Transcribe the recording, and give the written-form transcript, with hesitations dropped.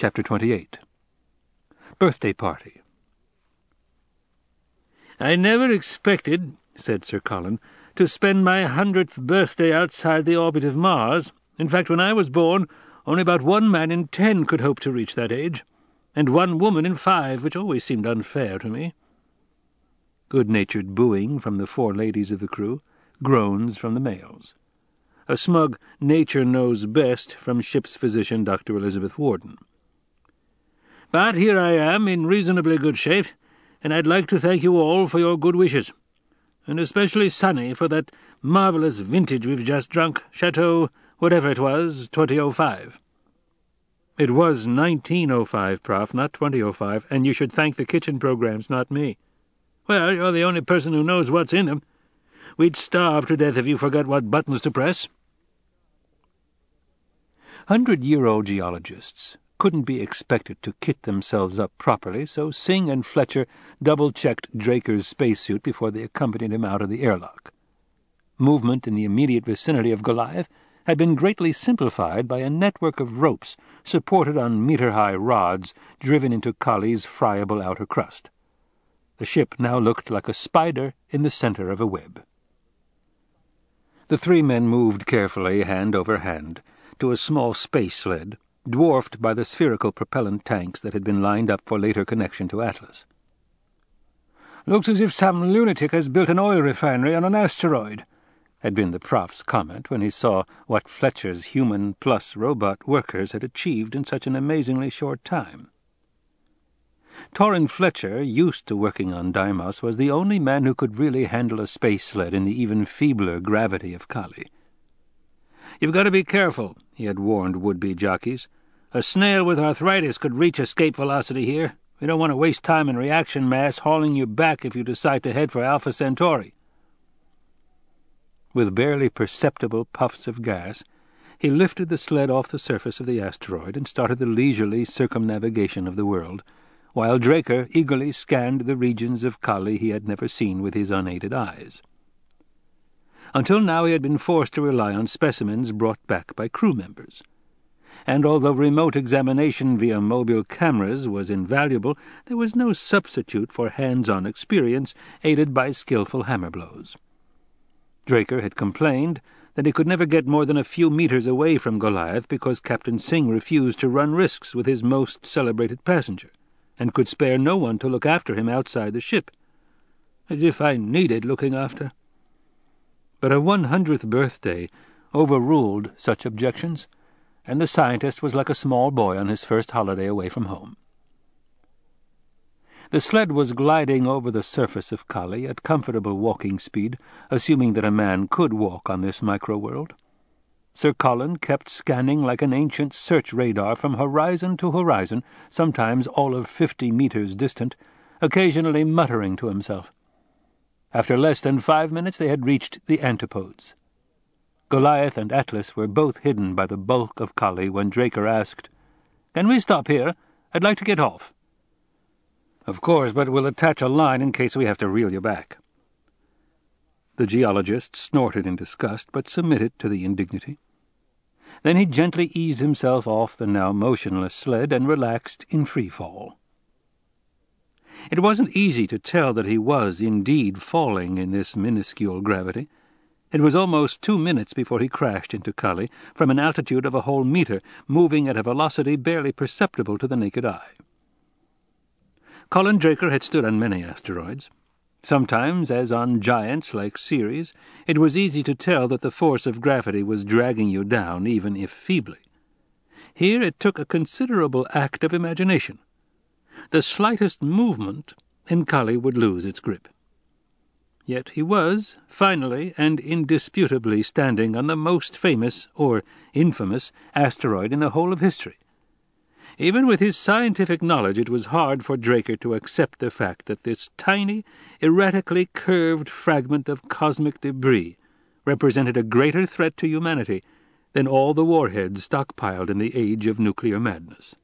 Chapter 28. Birthday Party. "I never expected," said Sir Colin, "to spend my 100th birthday outside the orbit of Mars. In fact, when I was born, only about 1 man in 10 could hope to reach that age, and 1 woman in 5, which always seemed unfair to me." Good-natured booing from the 4 ladies of the crew, groans from the males. A smug "nature knows best" from ship's physician Dr. Elizabeth Warden. "But here I am, in reasonably good shape, and I'd like to thank you all for your good wishes, and especially Sonny for that marvellous vintage we've just drunk, Chateau whatever it was, 2005. It was 1905, Prof., not 2005, and you should thank the kitchen programs, not me. Well, you're the only person who knows what's in them. We'd starve to death if you forgot what buttons to press." 100-year-old geologists couldn't be expected to kit themselves up properly, so Singh and Fletcher double-checked Draker's spacesuit before they accompanied him out of the airlock. Movement in the immediate vicinity of Goliath had been greatly simplified by a network of ropes supported on meter-high rods driven into Kali's friable outer crust. The ship now looked like a spider in the center of a web. The 3 men moved carefully, hand over hand, to a small space sled, dwarfed by the spherical propellant tanks that had been lined up for later connection to Atlas. "Looks as if some lunatic has built an oil refinery on an asteroid," had been the Prof's comment when he saw what Fletcher's human-plus-robot workers had achieved in such an amazingly short time. Torrin Fletcher, used to working on Deimos, was the only man who could really handle a space sled in the even feebler gravity of Kali. "You've got to be careful," he had warned would-be jockeys. "A snail with arthritis could reach escape velocity here. We don't want to waste time in reaction mass hauling you back if you decide to head for Alpha Centauri." With barely perceptible puffs of gas, he lifted the sled off the surface of the asteroid and started the leisurely circumnavigation of the world, while Draker eagerly scanned the regions of Kali he had never seen with his unaided eyes. Until now he had been forced to rely on specimens brought back by crew members. And although remote examination via mobile cameras was invaluable, there was no substitute for hands-on experience aided by skillful hammer blows. Draker had complained that he could never get more than a few meters away from Goliath because Captain Singh refused to run risks with his most celebrated passenger, and could spare no one to look after him outside the ship. As if I needed looking after. But a 100th birthday overruled such objections, and the scientist was like a small boy on his first holiday away from home. The sled was gliding over the surface of Kali at comfortable walking speed, assuming that a man could walk on this micro-world. Sir Colin kept scanning like an ancient search radar from horizon to horizon, sometimes all of 50 meters distant, occasionally muttering to himself. After less than 5 minutes they had reached the antipodes. Goliath and Atlas were both hidden by the bulk of Kali when Draker asked, "Can we stop here? I'd like to get off." "Of course, but we'll attach a line in case we have to reel you back." The geologist snorted in disgust, but submitted to the indignity. Then he gently eased himself off the now motionless sled and relaxed in free fall. It wasn't easy to tell that he was indeed falling in this minuscule gravity. It was almost 2 minutes before he crashed into Kali, from an altitude of a whole meter, moving at a velocity barely perceptible to the naked eye. Colin Draker had stood on many asteroids. Sometimes, as on giants like Ceres, it was easy to tell that the force of gravity was dragging you down, even if feebly. Here it took a considerable act of imagination. The slightest movement, and Kali would lose its grip. Yet he was, finally and indisputably, standing on the most famous, or infamous, asteroid in the whole of history. Even with his scientific knowledge, it was hard for Draker to accept the fact that this tiny, erratically curved fragment of cosmic debris represented a greater threat to humanity than all the warheads stockpiled in the age of nuclear madness.